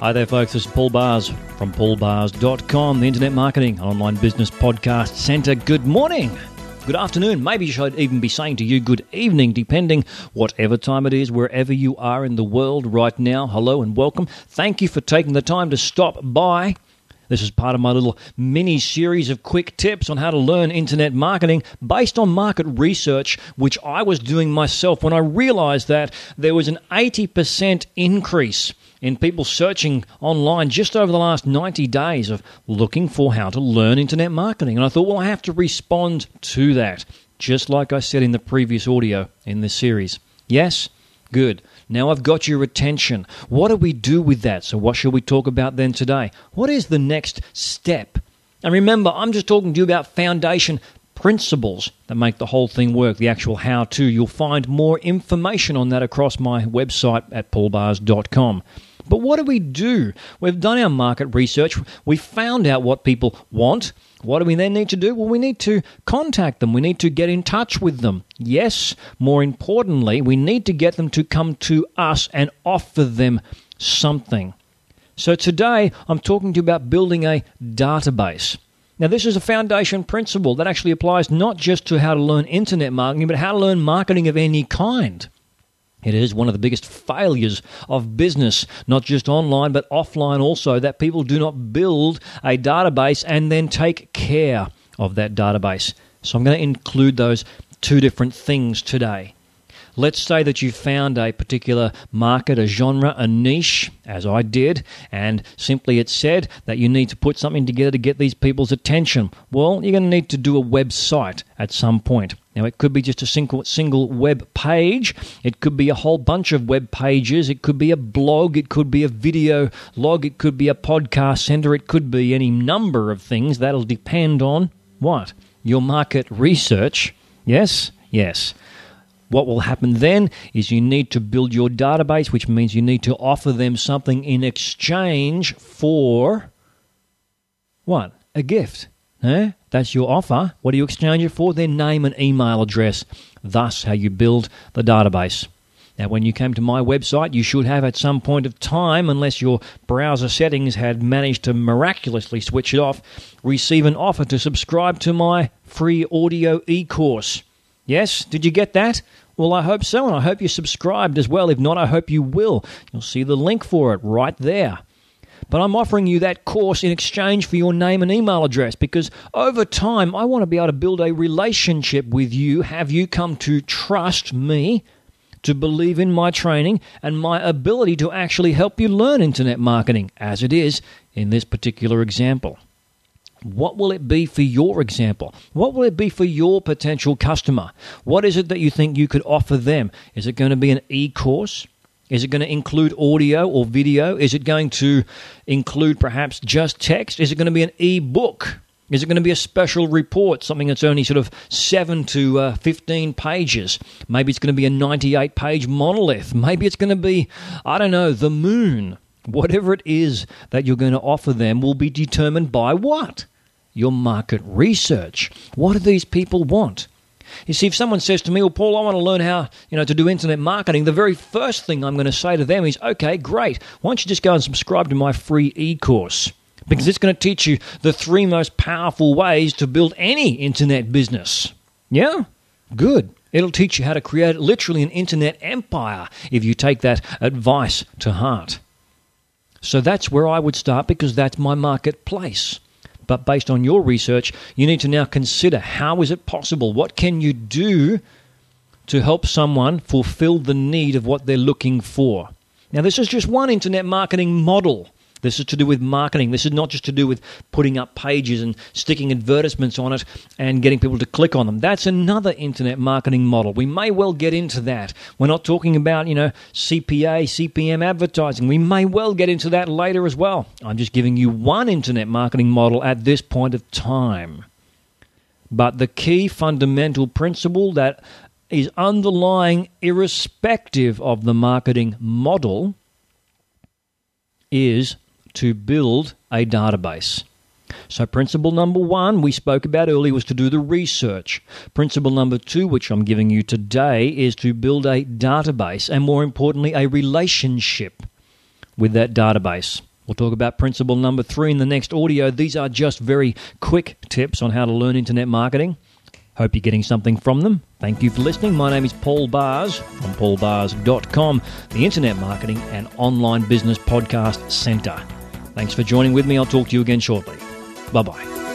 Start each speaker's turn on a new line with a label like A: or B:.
A: Hi there, folks. This is Paul Bars from paulbars.com, the Internet Marketing and Online Business Podcast Centre. Good morning. Good afternoon. Maybe I should even be saying to you good evening, depending whatever time it is, wherever you are in the world right now. Hello and welcome. Thank you for taking the time to stop by. This is part of my little mini-series of quick tips on how to learn internet marketing based on market research, which I was doing myself when I realized that there was an 80% increase in people searching online just over the last 90 days of looking for how to learn internet marketing. And I thought, well, I have to respond to that, just like I said in the previous audio in this series. Yes? Good. Now I've got your attention. What do we do with that? So what shall we talk about then today? What is the next step? And remember, I'm just talking to you about foundation principles that make the whole thing work, the actual how-to. You'll find more information on that across my website at paulbars.com. But what do we do? We've done our market research. We found out what people want. What do we then need to do? Well, we need to contact them. We need to get in touch with them. Yes, more importantly, we need to get them to come to us and offer them something. So today, I'm talking to you about building a database. Now, this is a foundation principle that actually applies not just to how to learn internet marketing, but how to learn marketing of any kind. It is one of the biggest failures of business, not just online but offline also, that people do not build a database and then take care of that database. So I'm going to include those two different things today. Let's say that you found a particular market, a genre, a niche, as I did, and simply it said that you need to put something together to get these people's attention. Well, you're going to need to do a website at some point. Now, it could be just a single web page. It could be a whole bunch of web pages. It could be a blog. It could be a video log. It could be a podcast center. It could be any number of things. That'll depend on what? Your market research. Yes? Yes. What will happen then is you need to build your database, which means you need to offer them something in exchange for what? A gift. That's your offer. What do you exchange it for? Their name and email address. Thus, how you build the database. Now, when you came to my website, you should have at some point of time, unless your browser settings had managed to miraculously switch it off, receive an offer to subscribe to my free audio e-course. Yes? Did you get that? Well, I hope so, and I hope you subscribed as well. If not, I hope you will. You'll see the link for it right there. But I'm offering you that course in exchange for your name and email address because over time, I want to be able to build a relationship with you, have you come to trust me, to believe in my training and my ability to actually help you learn internet marketing, as it is in this particular example. What will it be for your example? What will it be for your potential customer? What is it that you think you could offer them? Is it going to be an e-course? Is it going to include audio or video? Is it going to include perhaps just text? Is it going to be an e-book? Is it going to be a special report, something that's only sort of 7 to 15 pages? Maybe it's going to be a 98-page monolith. Maybe it's going to be, I don't know, the moon. Whatever it is that you're going to offer them will be determined by what? Your market research. What do these people want? You see, if someone says to me, well, Paul, I want to learn how, to do internet marketing, the very first thing I'm going to say to them is, okay, great. Why don't you just go and subscribe to my free e-course? Because it's going to teach you the 3 most powerful ways to build any internet business. Yeah? Good. It'll teach you how to create literally an internet empire if you take that advice to heart. So that's where I would start because that's my marketplace. But based on your research, you need to now consider how is it possible? What can you do to help someone fulfill the need of what they're looking for? Now, this is just one internet marketing model. This is to do with marketing. This is not just to do with putting up pages and sticking advertisements on it and getting people to click on them. That's another internet marketing model. We may well get into that. We're not talking about, CPA, CPM advertising. We may well get into that later as well. I'm just giving you one internet marketing model at this point of time. But the key fundamental principle that is underlying irrespective of the marketing model is to build a database. So principle number 1 we spoke about earlier was to do the research. Principle number 2, which I'm giving you today, is to build a database and more importantly a relationship with that database. We'll talk about principle number 3 in the next audio. These are just very quick tips on how to learn internet marketing. Hope you're getting something from them. Thank you for listening. My name is Paul Bars from paulbars.com, the Internet Marketing and Online Business Podcast Centre. Thanks for joining with me. I'll talk to you again shortly. Bye-bye.